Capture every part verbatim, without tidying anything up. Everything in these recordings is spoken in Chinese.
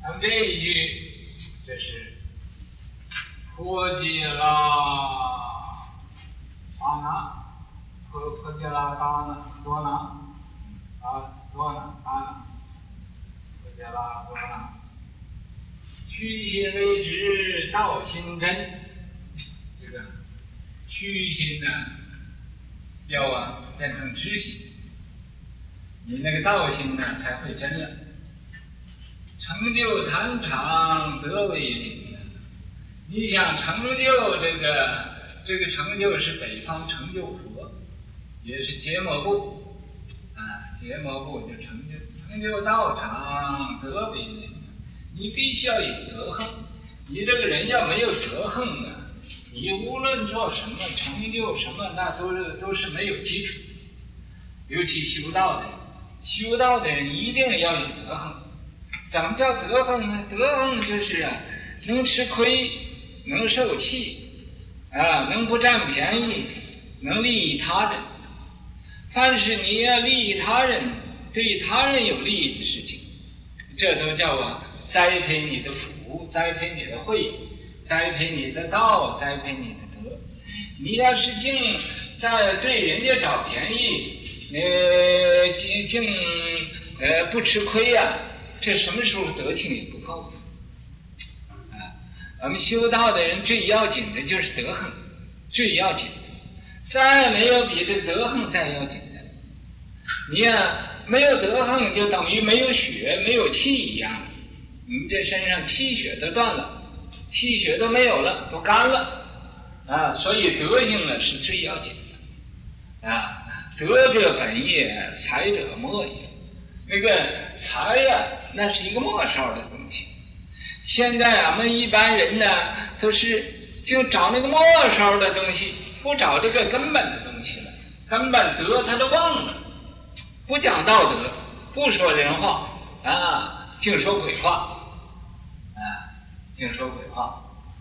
那么这一句，这是破解啦阿那，破破解啦达那多那啊多那达那，破解啦多那，虚心为之，道心真。这个虚心呢，要啊变成知心，你那个道心呢才会真了。成就坛场得为领，你想成就这个这个成就是北方成就佛，也是结摩部啊，结摩部就成就成就道场得为领，你必须要有德行。你这个人要没有德行啊，你无论做什么成就什么，那都是都是没有基础。尤其修道的人，修道的人一定要有德行。怎么叫德行呢？德行就是啊，能吃亏，能受气，啊，能不占便宜，能利益他人。凡是你要利益他人，对他人有利益的事情，这都叫啊栽培你的福，栽培你的慧，栽培你的道，栽培你的德。你要是净在对人家找便宜，呃，净净呃不吃亏呀、啊。这什么时候德行也不够啊！我们修道的人最要紧的就是德行，最要紧的，再没有比这德行再要紧的。你呀、啊，没有德行就等于没有血、没有气一样，你这身上气血都断了，气血都没有了，都干了啊！所以德行呢是最要紧的啊！德者本也，才者末也。那个财呀、啊，那是一个末梢的东西。现在俺们一般人呢，都是就找那个末梢的东西，不找这个根本的东西了。根本德他都忘了，不讲道德，不说人话啊，净说鬼话啊，净说鬼话。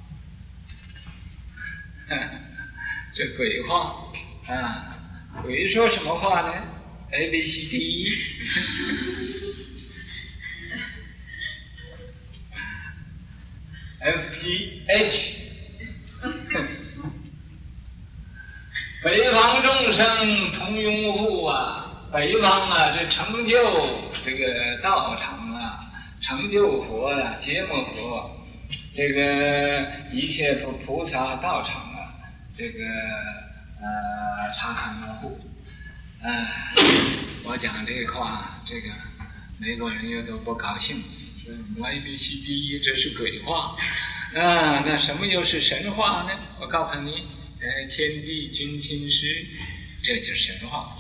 这鬼话啊，鬼说什么话呢？A B C D E ，F G H 北方众生同拥护啊，北方啊，这成就这个道场啊，成就佛啊，结摩佛，这个一切菩菩萨道场啊，这个呃常常拥护。啊，我讲这个话，这个美国人又都不高兴，说 A B C D E 这是鬼话啊，那什么又是神话呢？我告诉你，呃，天地君亲师，这就是神话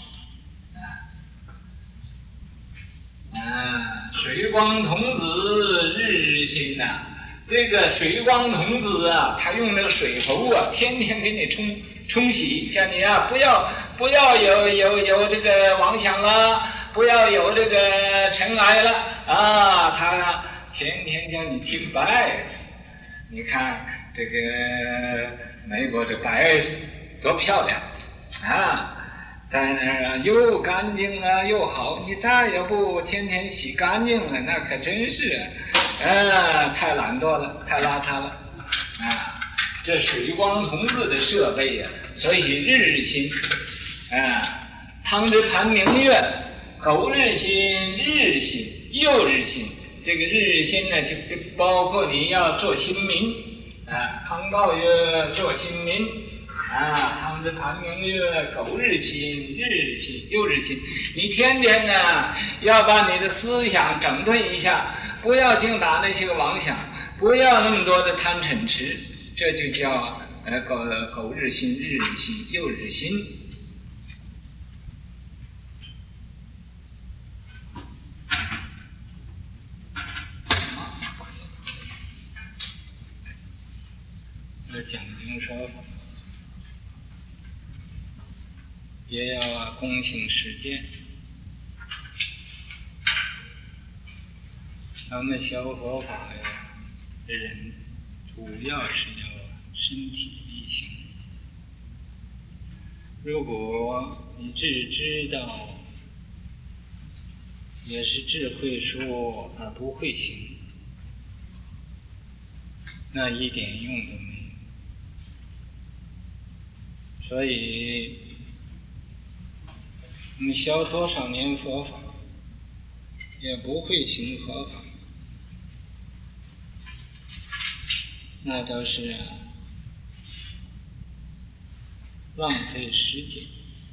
啊。啊，水光童子日新呐、啊，这个水光童子啊，他用那个水猴啊，天天给你冲冲洗，叫你啊不要。不要有有有这个妄想了，不要有这个尘埃了啊！他天天叫你听白斯，你看这个美国这白斯多漂亮啊，在那儿啊又干净啊又好，你再也不天天洗干净了，那可真是啊，啊太懒惰了，太邋遢了啊！这水光童子的设备呀、啊，所以日新。啊，汤之盘明月，苟日新，日新又日新。这个日新呢，就包括你要做新民啊。汤告曰做新民啊，汤之盘明月，苟日新，日新又日新。你天天呢，要把你的思想整顿一下，不要净打那些个妄想，不要那么多的贪嗔痴，这就叫呃苟苟日新，日新又日新。讲经说法也要躬行实践。咱们修佛法呀，人主要是要身体力行。如果你只知道，也是智慧说而不会行， 那一点用都没有。所以你修多少年佛法，也不会行佛法，那都是浪费时间，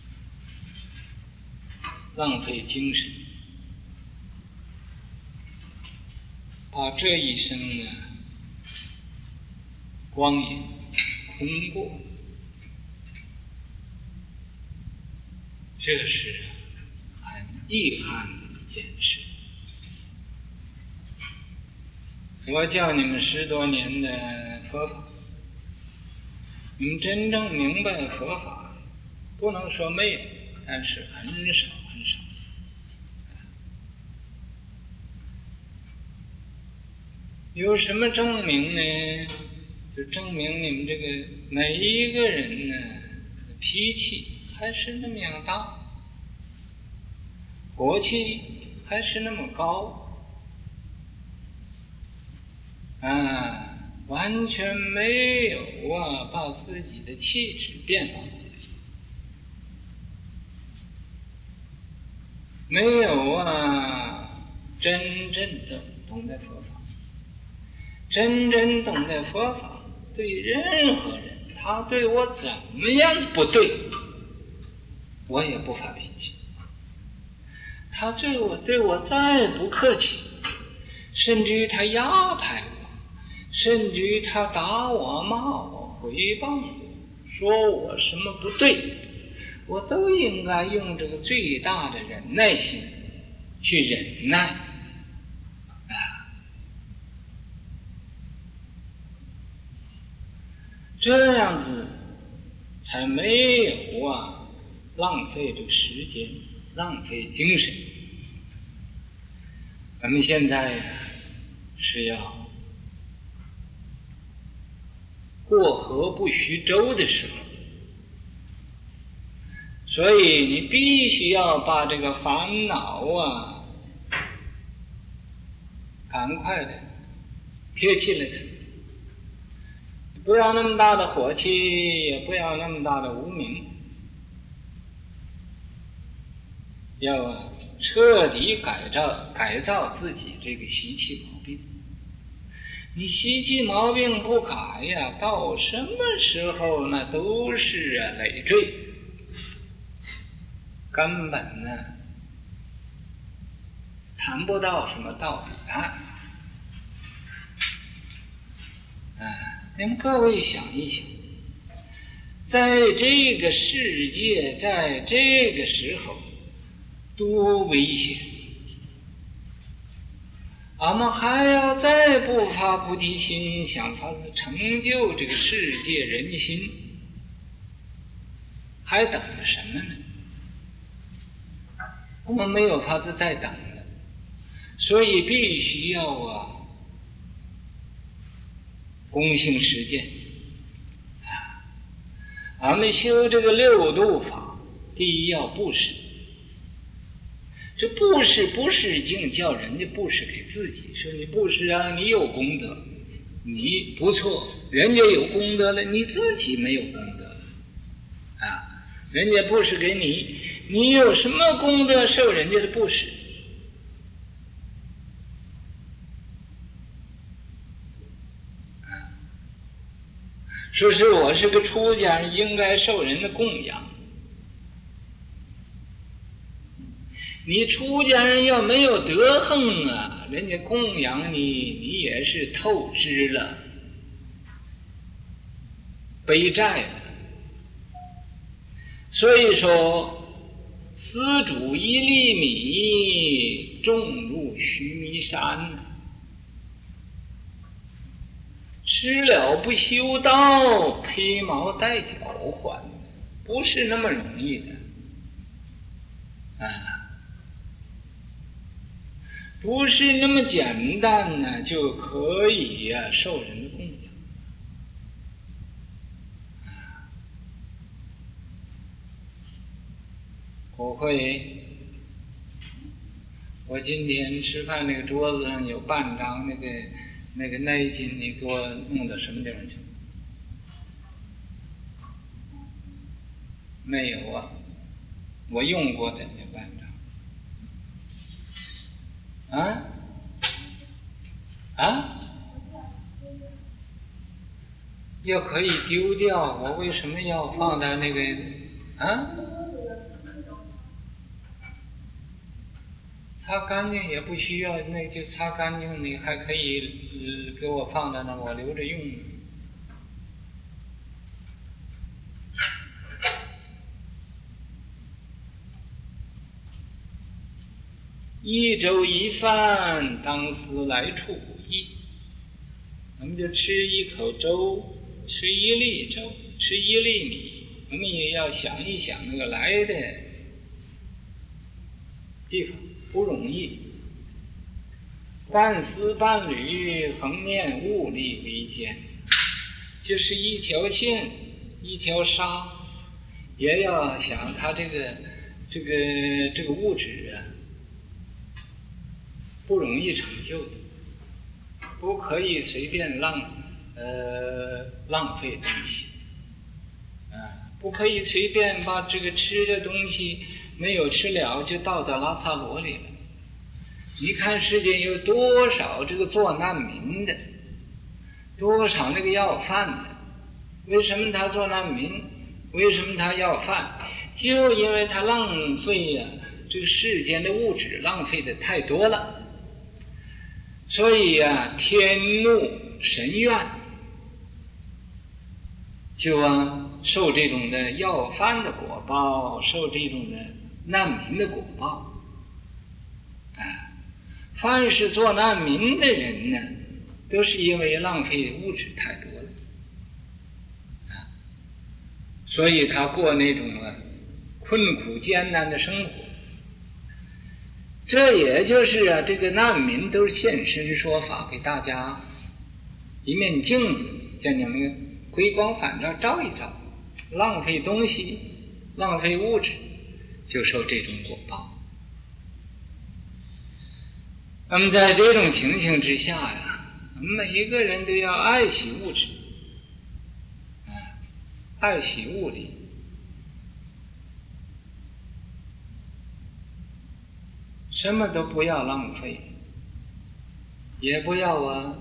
浪费精神，把这一生呢光阴空过，这是很遗憾的一件事。我教你们十多年的佛法，你们真正明白佛法，不能说没有，但是很少很少。有什么证明呢？就证明你们这个每一个人呢，脾气还是那么样大，火气还是那么高。啊，完全没有啊，把自己的气质变化，没有啊，真正的懂得佛法，真正懂得佛法，对任何人，他对我怎么样不对，我也不发脾气。他对我对我再不客气，甚至于他压迫我，甚至于他打我、骂我、诽谤我，说我什么不对，我都应该用这个最大的忍耐心去忍耐啊！这样子才没有啊浪费这个时间，浪费精神。咱们现在是要过河不须舟的时候，所以你必须要把这个烦恼啊赶快的撇弃了它，不要那么大的火气，也不要那么大的无明，要啊彻底改造改造自己这个习气毛病。你习气毛病不改呀，到什么时候那都是啊累赘，根本呢谈不到什么道理啊！啊，你们各位想一想，在这个世界，在这个时候多危险！俺们还要再不发菩提心，想法子成就这个世界人心，还等着什么呢？我们没有法子再等了，所以必须要啊躬行实践啊！俺们修这个六度法，第一要布施。这布施不是净叫人家布施给自己，说你布施啊，你有功德，你不错，人家有功德了，你自己没有功德啊！人家布施给你，你有什么功德受人家的布施？啊，说是我是个出家人，应该受人的供养。你出家人要没有德行啊，人家供养你，你也是透支了，背债了。所以说，施主一粒米，种入须弥山，吃了不修道，披毛戴角还，不是那么容易的啊。不是那么简单呢，就可以呀、啊、受人的供养。我会，我今天吃饭那个桌子上有半张那个那个内劲你给我弄到什么地方去？没有啊，我用过的那班长。啊？啊？要可以丢掉，我为什么要放在那个啊？擦干净也不需要，那就擦干净，你还可以、呃、给我放在那，我留着用。一粥一饭，当思来处不易。我们就吃一口粥，吃一粒粥，吃一粒米，我们也要想一想那个来的地方不容易。半丝半缕，横念物力为艰，就是一条线，一条纱，也要想它这个这个这个物质啊，不容易成就的。不可以随便浪呃浪费东西啊，不可以随便把这个吃的东西没有吃了就倒到拉萨罗里了。你看世界有多少这个做难民的，多少那个要饭的，为什么他做难民？为什么他要饭？就因为他浪费呀、啊，这个世间的物质浪费的太多了。所以啊，天怒神怨，就啊受这种的要饭的果报，受这种的难民的果报。啊，凡是做难民的人呢，都是因为浪费物质太多了。啊，所以他过那种啊困苦艰难的生活。这也就是啊，这个难民都是现身说法，给大家一面镜子，叫你们回光返照照一照，浪费东西，浪费物质，就受这种果报。那么在这种情形之下呀，每一个人都要爱惜物质，啊，爱惜物力。什么都不要浪费，也不要啊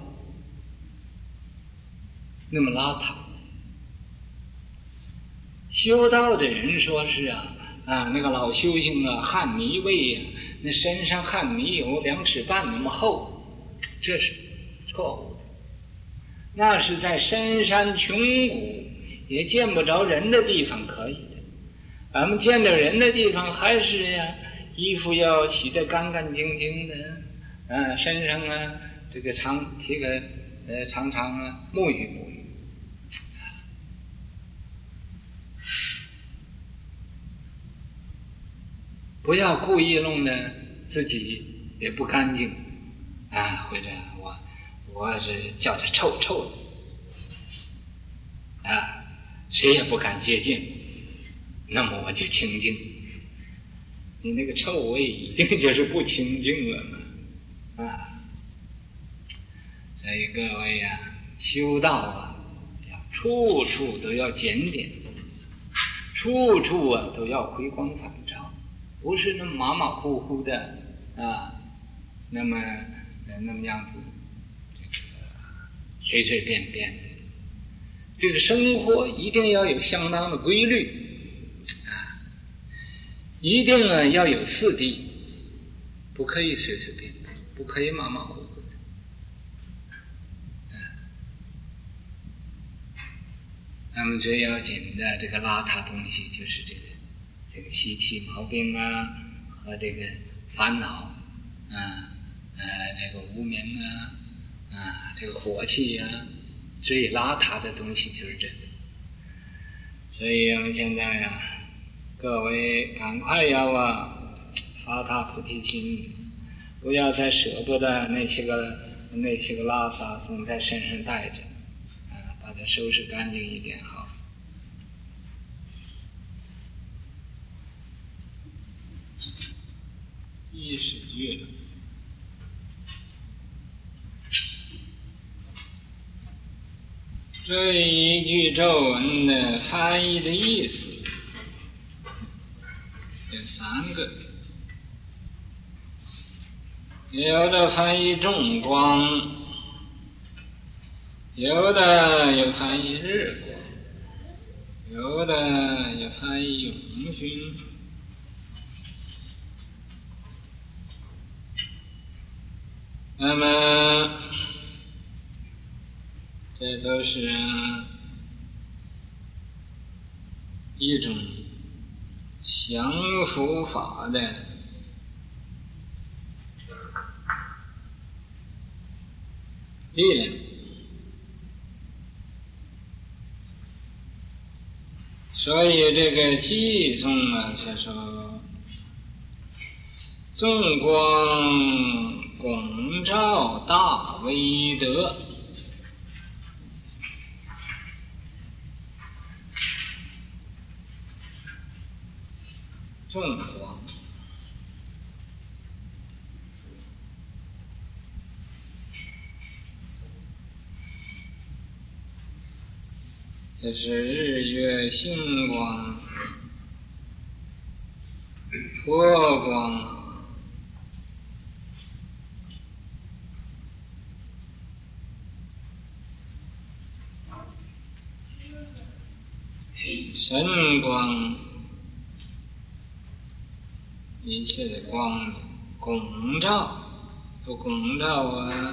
那么邋遢。修道的人说是啊啊那个老修行啊，汗泥味呀、啊，那身上汗泥有两尺半那么厚，这是错误的。那是在深山穷谷也见不着人的地方可以的，咱们见着人的地方还是呀、啊。衣服要洗得干干净净的，啊，身上啊，这个常这个呃常常啊沐浴沐浴，不要故意弄得自己也不干净啊，或者我我是叫他臭臭的啊，谁也不敢接近，那么我就清净。你那个臭味已经就是不清净了嘛，啊！所以各位呀、啊，修道啊，要处处都要检点，处处啊都要回光返照，不是那么马马虎虎的啊，那么呃那么样子，这个随随便便的。这个生活一定要有相当的规律。一定啊要有四谛，不可以随随便便，不可以马马虎虎的。嗯，那么最要紧的这个邋遢东西，就是这个这个习气毛病啊，和这个烦恼啊，呃，这个无明啊，啊，这个火气啊，最邋遢的东西就是这个。所以我们现在呀、啊。各位赶快要啊发大菩提心，不要再舍不得那些个那些个拉萨总在身上带着，啊，把它收拾干净一点好。一十句了。 这一句咒文的翻译的意思有三个，有的翻译众光，有的又翻译日光，有的又翻译永熏。那么这都是一种降伏法的力量，所以这个偈颂啊，才说众光拱照大威德，众光这是日月星光、佛光、神光，一切的光拱照，不拱照啊，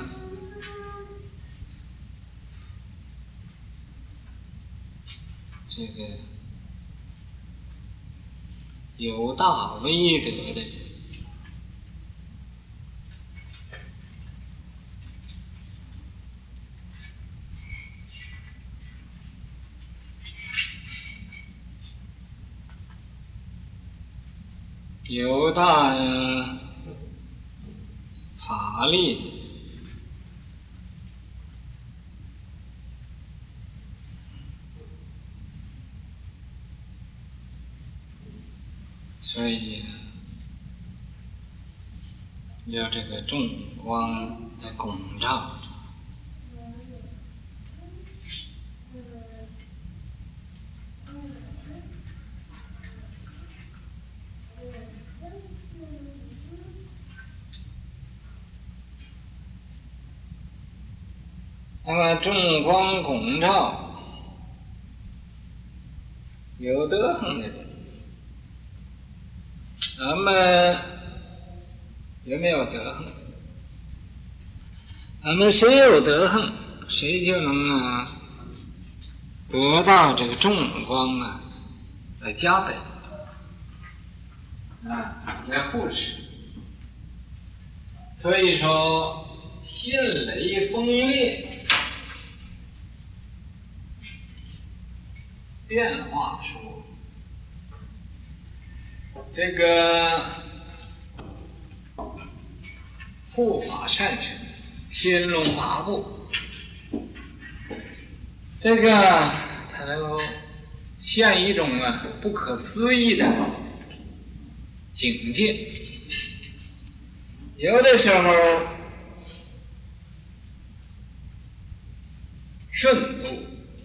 这个有大威德的，有大法力的，所以要这个众光的拱照。那么众光拱照，有德行的人，那么有没有德行？那么谁有德行，谁就能啊得到这个众光啊的加倍啊来护持。所以说心雷锋烈，变化说这个护法善神天龙八部，这个它能够现一种啊不可思议的境界。有的时候顺度，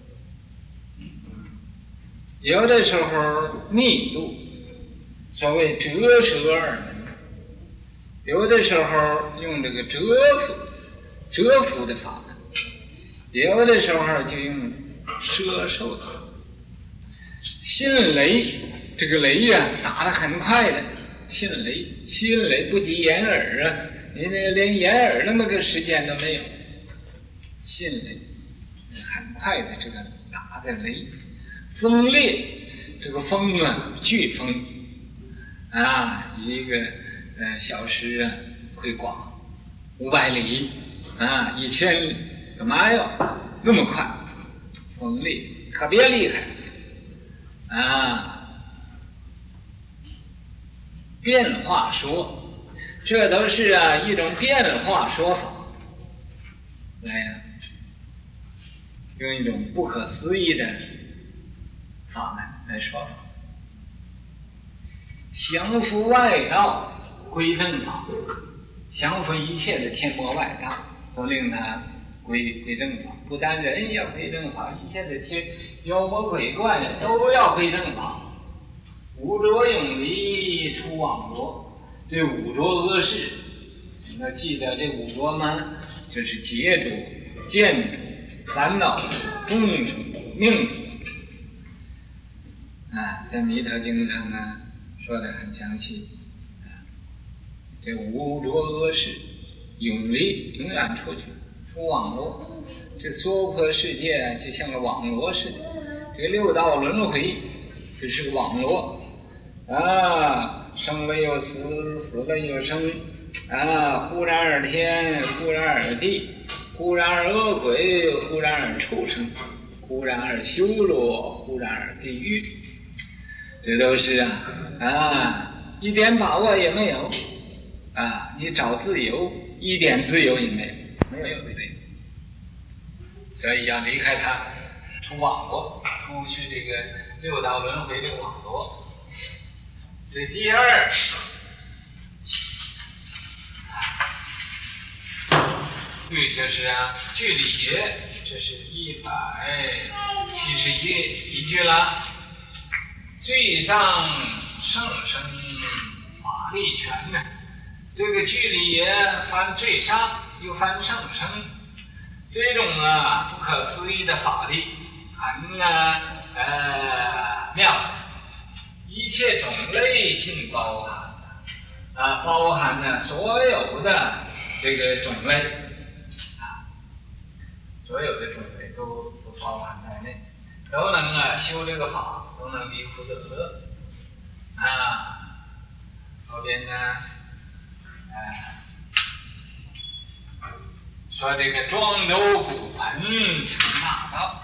有的时候逆度，所谓折舌二门。有的时候用这个折服折服的法门，有的时候就用摄受的。心雷，这个雷呀、啊、打得很快的，心雷，心雷不及眼耳啊，你那连眼耳那么个时间都没有。心雷很快的，这个打的雷，风烈，这个风啊，飓风啊，一个呃小时啊会刮五百里啊，一千里，干嘛要那么快？风烈特别厉害啊！变化说，这都是啊一种变化说法，来呀、啊，用一种不可思议的法门来说法。降伏外道归正法，降伏一切的天魔外道，都令他归归正法，不但人要归正法，一切的天妖魔鬼怪都要归正法。五浊永离出网罗，对五浊恶事，你要记得这五浊吗？就是劫浊、见浊、烦恼浊、众浊、命浊。啊，在《弥陀经》上呢说得很详细。啊，这五浊恶事永离，永远出去，出网罗。这娑婆世界就像个网罗似的，这个六道轮回这是个网罗。啊，生了又死，死了又生，啊，忽然而天，忽然而地，忽然而恶鬼，忽然而畜生，忽然而修罗，忽然而地狱，这都是啊啊，一点把握也没有啊！你找自由，一点自由也没有，没有自由，所以要离开它，出网罗，出去这个六道轮回这个网罗。这第二，对，就是啊，距离也，这是一百七十一一句了。最上圣生法力全呢，这个距离也翻最上，又翻圣生，这种啊不可思议的法力，很啊呃妙。一切种类尽包含啊，包含了所有的这个种类啊，所有的种类都都包含在内，都能啊修这个法，都能离苦得乐啊。后边呢，啊，说这个庄周骨盆成大道。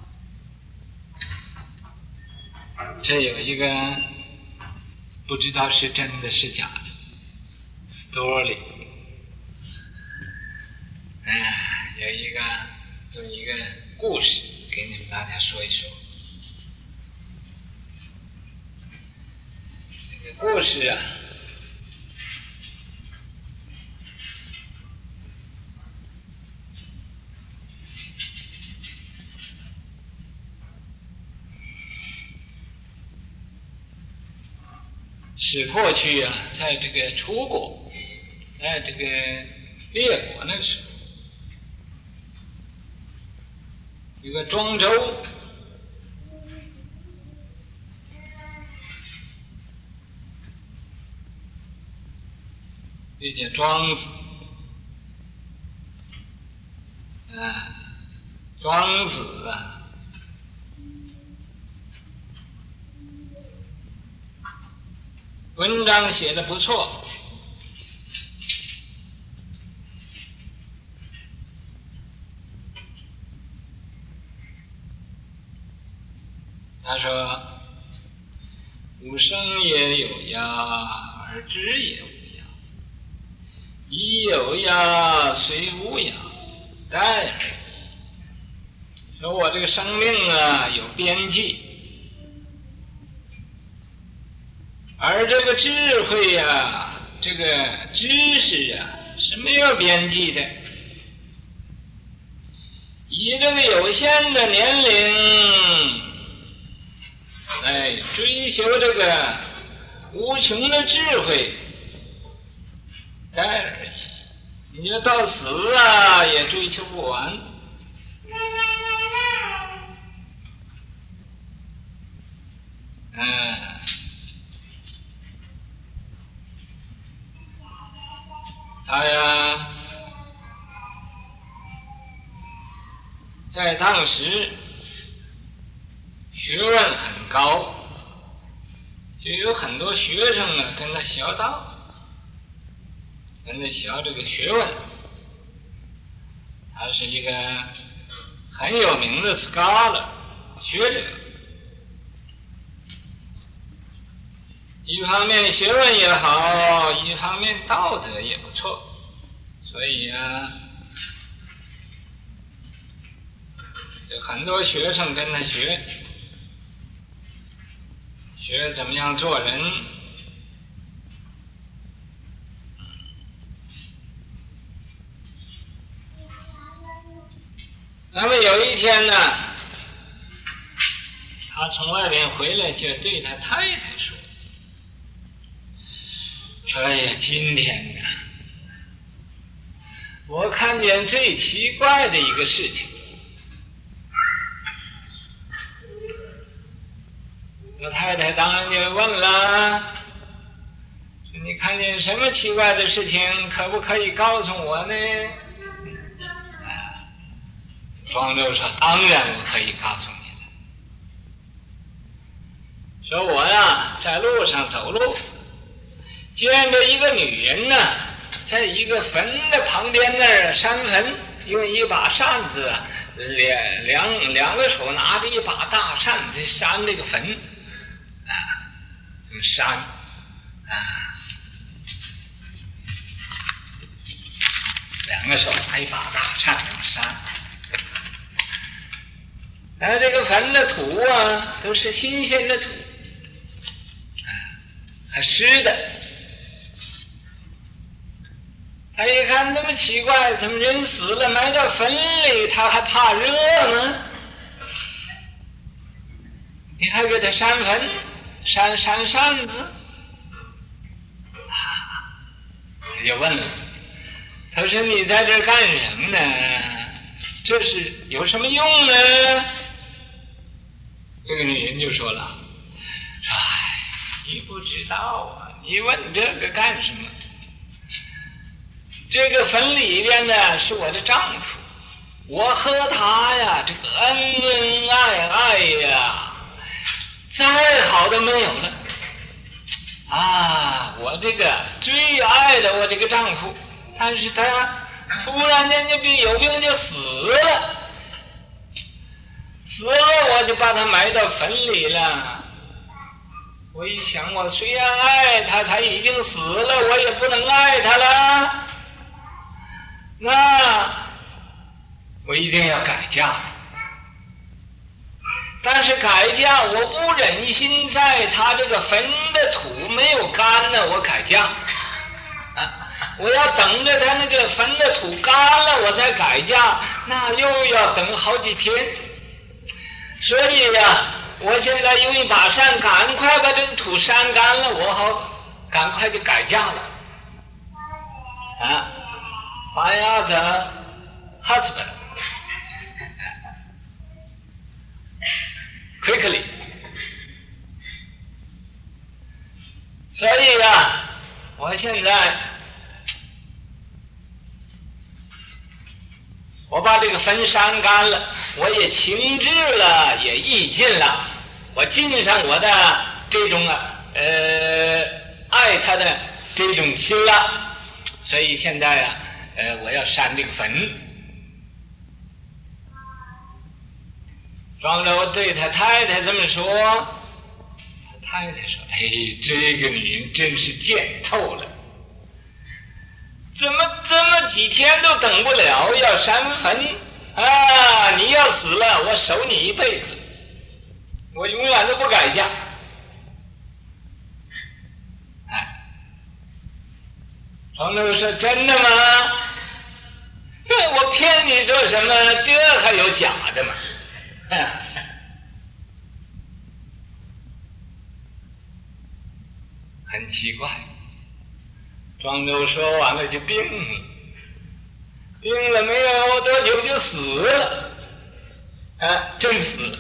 这有一个不知道是真的是假的 story， 哎，有一个这么一个故事给你们大家说一说。这个故事啊，是过去啊，在这个楚国，在这个列国那个时候，一个庄周，又叫庄子，啊，庄子啊。文章写得不错，他说：“吾生也有呀，而知也无呀。已有呀，虽无呀，殆而已。”说我这个生命啊，有边际。而这个智慧呀、啊，这个知识啊，是没有边际的。以这个有限的年龄来追求这个无穷的智慧，殆而已。你就到死啊，也追求不完。嗯。他呀，在当时学问很高，就有很多学生呢跟他学道，跟他学这个学问。他是一个很有名的 scholar 学者，一方面学问也好，一方面道德也不错，所以啊，有很多学生跟他学，学怎么样做人。 那么有一天呢，他从外边回来，就对他太太说：“说哎呀，今天呢，我看见最奇怪的一个事情。”老太太当然就问了：“你看见什么奇怪的事情？可不可以告诉我呢？”庄周说：“当然我可以告诉你了。说我呀，在路上走路，见着一个女人呢，在一个坟的旁边那儿扇坟，用一把扇子，两两两个手拿着一把大扇子扇这个坟，啊，这么扇，啊，两个手拿一把大扇这么扇。”而这个坟的土啊，都是新鲜的土，啊，还湿的。他一看这么奇怪，怎么人死了埋到坟里，他还怕热吗？你还给他扇坟，扇扇扇子，啊，他就问了，他说：“你在这干什么呢？这是有什么用呢？”这个女人就说了：“说哎，你不知道啊，你问这个干什么？这个坟里边呢是我的丈夫，我和他呀，这个恩恩爱爱呀，再好的没有了啊！我这个最爱的我这个丈夫，但是他突然间就病有病就死了。”死了，我就把他埋到坟里了。我一想，我虽然爱他，他已经死了，我也不能爱他了。那我一定要改嫁。但是改嫁，我不忍心在他这个坟的土没有干呢，我改嫁。啊，我要等着他那个坟的土干了，我再改嫁，那又要等好几天。所以呀，我现在用一把扇，赶快把这个土扇干了，我好赶快就改嫁了。啊 ，buy the husband quickly。所以呀，我现在我把这个坟扇干了。我也情志了，也意尽了，我尽上我的这种啊，呃，爱他的这种心了，所以现在啊，呃，我要扇这个坟。庄周对他太太这么说，他太太说：“哎，这个女人真是贱透了，怎么这么几天都等不了，要扇坟？”啊！你要死了，我守你一辈子，我永远都不改嫁。哎，庄周说：“真的吗？我骗你做什么？这还有假的吗？”很奇怪。庄周说完了就病了。病了没有多久就死了，啊，真死了，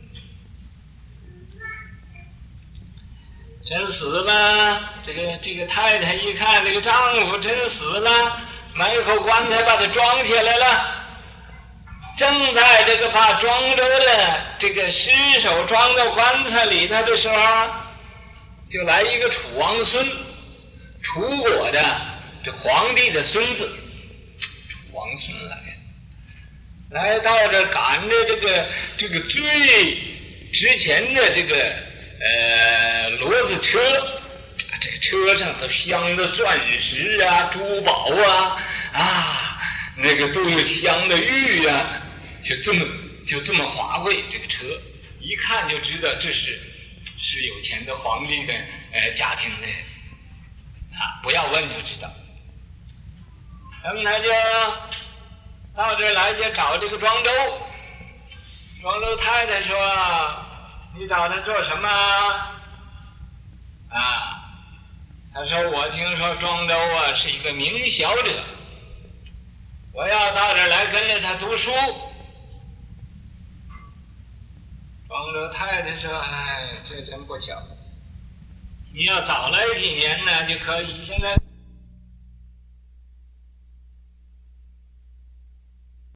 真死了。这个这个太太一看这个丈夫真死了，买一口棺材把他装起来了。正在这个把庄周的这个尸首装到棺材里头的时候，就来一个楚王孙，楚国的这皇帝的孙子。王孙来了，来到这赶着这个这个最值钱的这个呃骡子车，这个车上都镶着钻石啊、珠宝啊啊，那个都有镶的玉啊，就这么就这么华贵。这个车一看就知道这是是有钱的皇帝的呃家庭的啊，不要问就知道。那么他就到这儿来就找这个庄周。庄周太太说：“你找他做什么？”啊，他说：“我听说庄周啊是一个名小者，我要到这儿来跟着他读书。”庄周太太说：“哎，这真不巧，你要早来几年呢就可以，现在。”